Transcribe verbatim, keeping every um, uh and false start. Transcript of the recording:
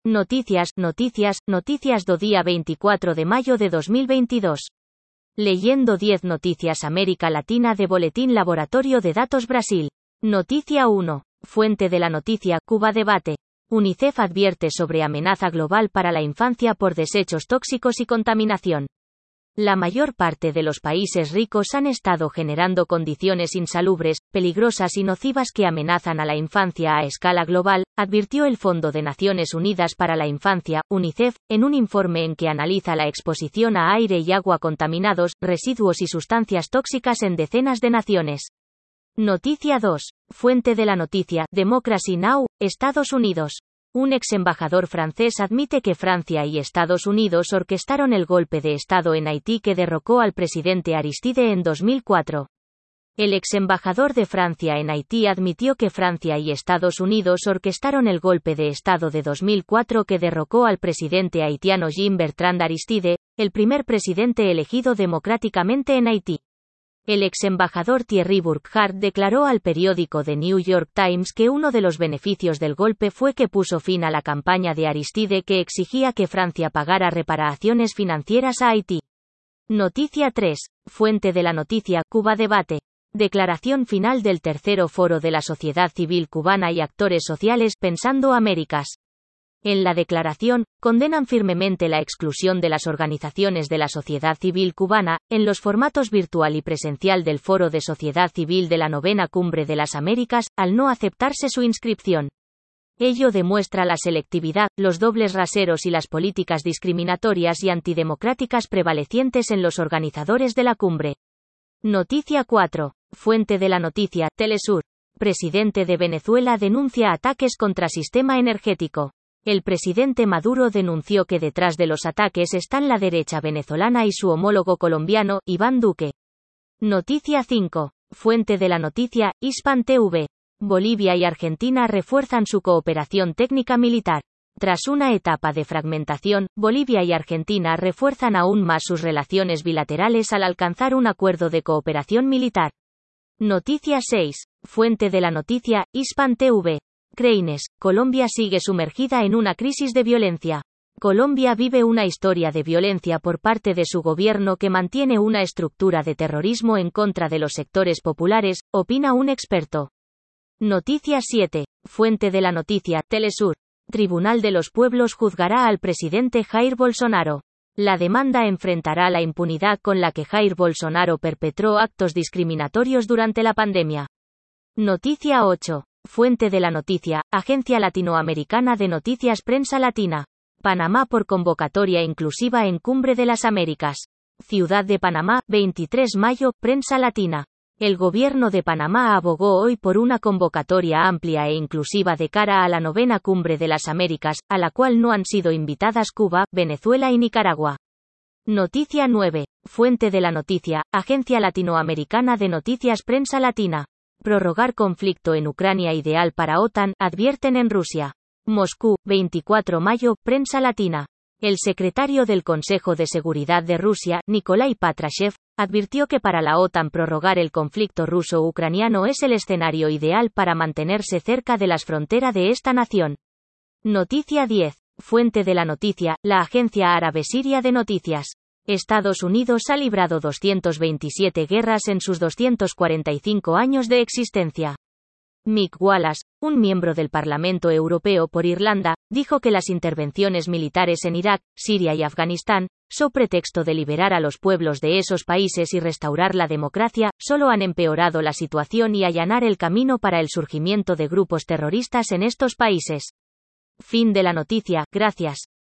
Noticias, noticias, noticias do día veinticuatro de mayo de dos mil veintidós. Leyendo diez noticias América Latina de Boletín Laboratorio de Datos Brasil. Noticia uno. Fuente de la noticia, Cuba debate. UNICEF advierte sobre amenaza global para la infancia por desechos tóxicos y contaminación. La mayor parte de los países ricos han estado generando condiciones insalubres, peligrosas y nocivas que amenazan a la infancia a escala global, advirtió el Fondo de Naciones Unidas para la Infancia, UNICEF, en un informe en que analiza la exposición a aire y agua contaminados, residuos y sustancias tóxicas en decenas de naciones. Noticia dos. Fuente de la noticia, Democracy Now!, Estados Unidos. Un ex embajador francés admite que Francia y Estados Unidos orquestaron el golpe de Estado en Haití que derrocó al presidente Aristide en dos mil cuatro. El ex embajador de Francia en Haití admitió que Francia y Estados Unidos orquestaron el golpe de Estado de dos mil cuatro que derrocó al presidente haitiano Jean-Bertrand Aristide, el primer presidente elegido democráticamente en Haití. El ex embajador Thierry Burkhardt declaró al periódico The New York Times que uno de los beneficios del golpe fue que puso fin a la campaña de Aristide que exigía que Francia pagara reparaciones financieras a Haití. Noticia tres. Fuente de la noticia, Cuba debate. Declaración final del tercero foro de la sociedad civil cubana y actores sociales Pensando Américas. En la declaración, condenan firmemente la exclusión de las organizaciones de la sociedad civil cubana, en los formatos virtual y presencial del Foro de Sociedad Civil de la Novena Cumbre de las Américas, al no aceptarse su inscripción. Ello demuestra la selectividad, los dobles raseros y las políticas discriminatorias y antidemocráticas prevalecientes en los organizadores de la cumbre. Noticia cuatro. Fuente de la noticia, Telesur. Presidente de Venezuela denuncia ataques contra sistema energético. El presidente Maduro denunció que detrás de los ataques están la derecha venezolana y su homólogo colombiano, Iván Duque. Noticia cinco. Fuente de la noticia, Hispan T V. Bolivia y Argentina refuerzan su cooperación técnica militar. Tras una etapa de fragmentación, Bolivia y Argentina refuerzan aún más sus relaciones bilaterales al alcanzar un acuerdo de cooperación militar. Noticia seis. Fuente de la noticia, Hispan T V. Cranes, Colombia sigue sumergida en una crisis de violencia. Colombia vive una historia de violencia por parte de su gobierno que mantiene una estructura de terrorismo en contra de los sectores populares, opina un experto. Noticia siete. Fuente de la noticia, Telesur. Tribunal de los Pueblos juzgará al presidente Jair Bolsonaro. La demanda enfrentará la impunidad con la que Jair Bolsonaro perpetró actos discriminatorios durante la pandemia. Noticia ocho. Fuente de la noticia, Agencia Latinoamericana de Noticias Prensa Latina. Panamá por convocatoria inclusiva en Cumbre de las Américas. Ciudad de Panamá, veintitrés de mayo, Prensa Latina. El gobierno de Panamá abogó hoy por una convocatoria amplia e inclusiva de cara a la novena Cumbre de las Américas, a la cual no han sido invitadas Cuba, Venezuela y Nicaragua. Noticia nueve. Fuente de la noticia, Agencia Latinoamericana de Noticias Prensa Latina. Prorrogar conflicto en Ucrania ideal para OTAN, advierten en Rusia. Moscú, veinticuatro de mayo, Prensa Latina. El secretario del Consejo de Seguridad de Rusia, Nikolai Patrashev, advirtió que para la OTAN prorrogar el conflicto ruso-ucraniano es el escenario ideal para mantenerse cerca de las fronteras de esta nación. Noticia diez. Fuente de la noticia, la agencia árabe siria de noticias. Estados Unidos ha librado doscientas veintisiete guerras en sus doscientos cuarenta y cinco años de existencia. Mick Wallace, un miembro del Parlamento Europeo por Irlanda, dijo que las intervenciones militares en Irak, Siria y Afganistán, so pretexto de liberar a los pueblos de esos países y restaurar la democracia, solo han empeorado la situación y allanar el camino para el surgimiento de grupos terroristas en estos países. Fin de la noticia, gracias.